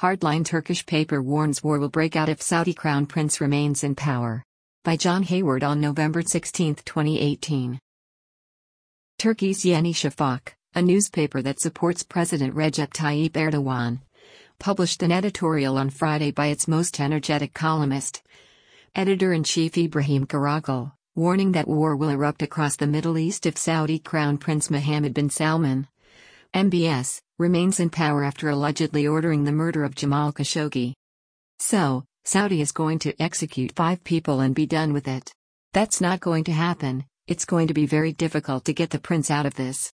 Hardline Turkish paper warns war will break out if Saudi Crown Prince remains in power. By John Hayward on November 16, 2018. Turkey's Yeni Shafak, a newspaper that supports President Recep Tayyip Erdogan, published an editorial on Friday by its most energetic columnist, Editor-in-Chief Ibrahim Karagül, warning that war will erupt across the Middle East if Saudi Crown Prince Mohammed bin Salman, MBS, remains in power after allegedly ordering the murder of Jamal Khashoggi. So, Saudi is going to execute 5 people and be done with it. That's not going to happen. It's going to be very difficult to get the prince out of this.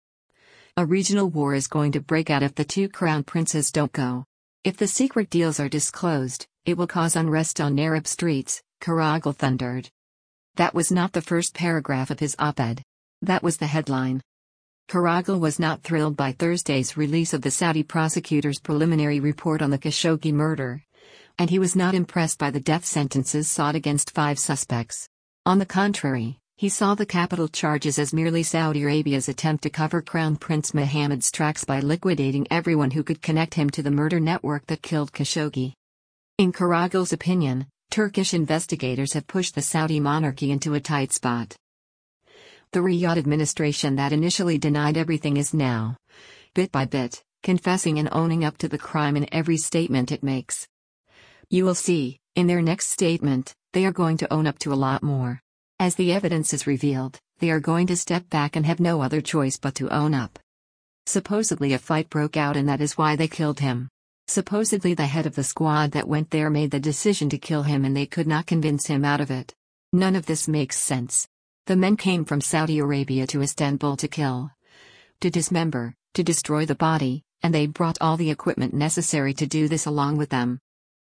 A regional war is going to break out if the 2 crown princes don't go. If the secret deals are disclosed, it will cause unrest on Arab streets, Karagül thundered. That was not the first paragraph of his op-ed. That was the headline. Karagül was not thrilled by Thursday's release of the Saudi prosecutor's preliminary report on the Khashoggi murder. And he was not impressed by the death sentences sought against 5 suspects. On the contrary, he saw the capital charges as merely Saudi Arabia's attempt to cover Crown Prince Mohammed's tracks by liquidating everyone who could connect him to the murder network that killed Khashoggi. In Karagül's opinion, Turkish investigators have pushed the Saudi monarchy into a tight spot. The Riyadh administration that initially denied everything is now, bit by bit, confessing and owning up to the crime in every statement it makes. You will see, in their next statement, they are going to own up to a lot more. As the evidence is revealed, they are going to step back and have no other choice but to own up. Supposedly a fight broke out and that is why they killed him. Supposedly the head of the squad that went there made the decision to kill him and they could not convince him out of it. None of this makes sense. The men came from Saudi Arabia to Istanbul to kill, to dismember, to destroy the body, and they brought all the equipment necessary to do this along with them.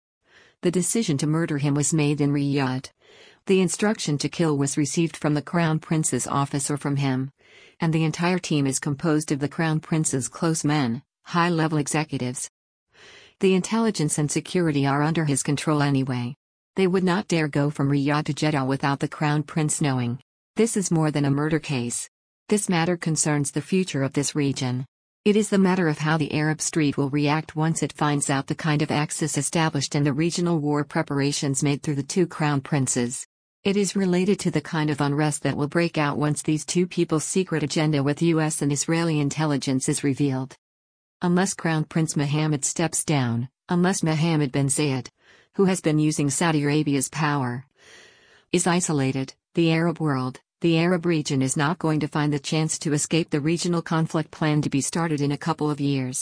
The decision to murder him was made in Riyadh. The instruction to kill was received from the Crown Prince's office or from him, and the entire team is composed of the Crown Prince's close men, high-level executives. The intelligence and security are under his control anyway. They would not dare go from Riyadh to Jeddah without the Crown Prince knowing. This is more than a murder case. This matter concerns the future of this region. It is the matter of how the Arab street will react once it finds out the kind of axis established and the regional war preparations made through the 2 crown princes. It is related to the kind of unrest that will break out once these 2 people's secret agenda with US and Israeli intelligence is revealed. Unless Crown Prince Mohammed steps down, unless Mohammed bin Zayed, who has been using Saudi Arabia's power, is isolated, the Arab world, the Arab region is not going to find the chance to escape the regional conflict planned to be started in a couple of years.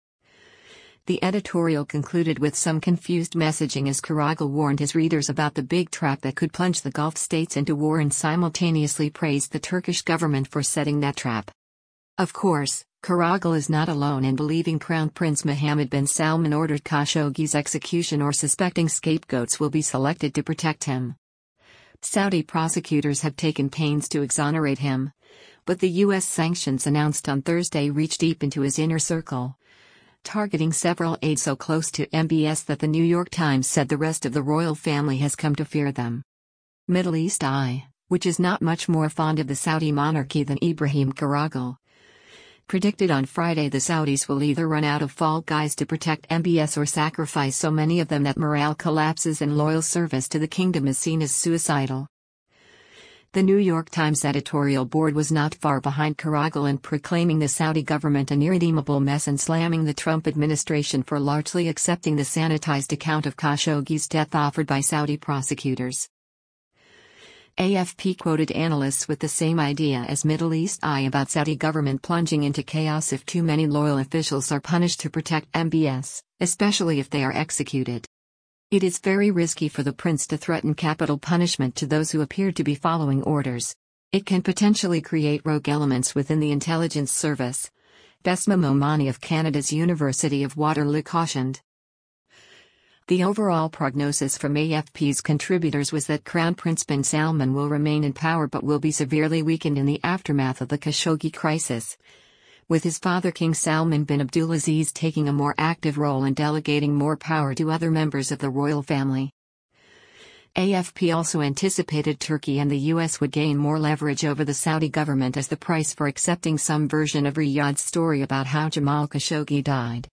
The editorial concluded with some confused messaging as Karagül warned his readers about the big trap that could plunge the Gulf states into war and simultaneously praised the Turkish government for setting that trap. Of course, Karagül is not alone in believing Crown Prince Mohammed bin Salman ordered Khashoggi's execution or suspecting scapegoats will be selected to protect him. Saudi prosecutors have taken pains to exonerate him, but the U.S. sanctions announced on Thursday reach deep into his inner circle, targeting several aides so close to MBS that the New York Times said the rest of the royal family has come to fear them. Middle East Eye, which is not much more fond of the Saudi monarchy than Ibrahim Karagül, predicted on Friday the Saudis will either run out of fall guys to protect MBS or sacrifice so many of them that morale collapses and loyal service to the kingdom is seen as suicidal. The New York Times editorial board was not far behind Karagül in proclaiming the Saudi government an irredeemable mess and slamming the Trump administration for largely accepting the sanitized account of Khashoggi's death offered by Saudi prosecutors. AFP quoted analysts with the same idea as Middle East Eye about Saudi government plunging into chaos if too many loyal officials are punished to protect MBS, especially if they are executed. It is very risky for the prince to threaten capital punishment to those who appear to be following orders. It can potentially create rogue elements within the intelligence service, Besma Momani of Canada's University of Waterloo cautioned. The overall prognosis from AFP's contributors was that Crown Prince bin Salman will remain in power but will be severely weakened in the aftermath of the Khashoggi crisis, with his father King Salman bin Abdulaziz taking a more active role and delegating more power to other members of the royal family. AFP also anticipated Turkey and the US would gain more leverage over the Saudi government as the price for accepting some version of Riyadh's story about how Jamal Khashoggi died.